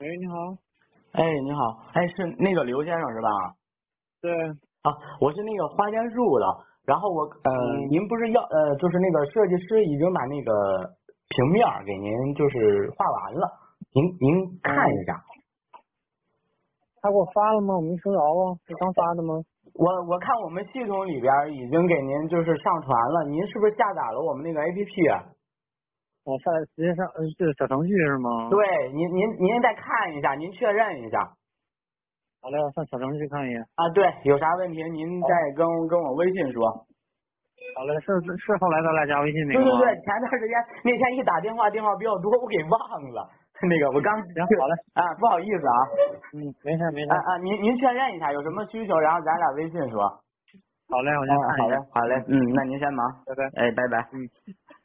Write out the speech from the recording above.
喂，你好。 哎，你好，哎，是那个刘先生是吧？ 对。 啊，我是那个花间树的，然后您不是要就是那个设计师已经把那个平面给您就是画完了，您看一下。 他给我发了吗？我没收着啊，是刚发的吗？ 我看我们系统里边已经给您就是上传了，您是不是下载了我们那个 APP 啊？ 我直接上这个小程序是吗？ 对，您再看一下，您确认一下。 好嘞，我上小程序看一眼。 啊，对，有啥问题您再跟我微信说。 好嘞，是后来咱俩加微信那个吗？ 对，前段时间那天一打电话比较多，我给忘了。那个我刚行，好嘞。 啊，不好意思啊。 没事。 您确认一下有什么需求，然后咱俩微信说。 好嘞，我先看一下。 好嘞，那您先忙。 拜拜。 哎，拜拜。